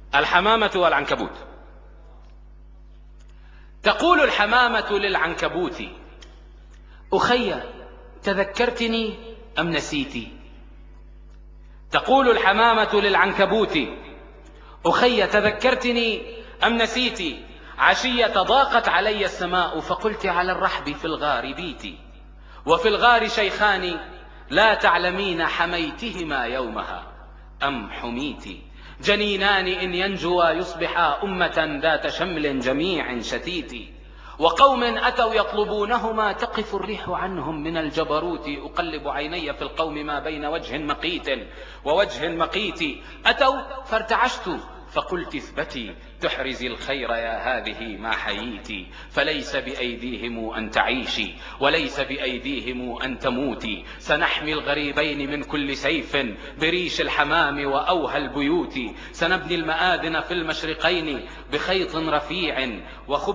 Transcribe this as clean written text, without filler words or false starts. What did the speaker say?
الحمامة والعنكبوت. تقول الحمامة للعنكبوت: أخي تذكرتني أم نسيت؟ تقول الحمامة للعنكبوت: أخي تذكرتني أم نسيت؟ عشية ضاقت علي السماء فقلت على الرحب في الغار بيتي، وفي الغار شيخان لا تعلمين حميتهما يومها أم حميتي، جنينان إن ينجوا يصبحا أمة ذات شمل جميع شتيت، وقوم أتوا يطلبونهما تقف الريح عنهم من الجبروت، أقلب عيني في القوم ما بين وجه مقيت ووجه مقيت، أتوا فارتعشت فقلت اثبتي تحرزي الخير يا هذه ما حييتي، فليس بأيديهم أن تعيشي وليس بأيديهم أن تموتي، سنحمي الغريبين من كل سيف بريش الحمام وأوهى البيوت، سنبني المآذن في المشرقين بخيط رفيع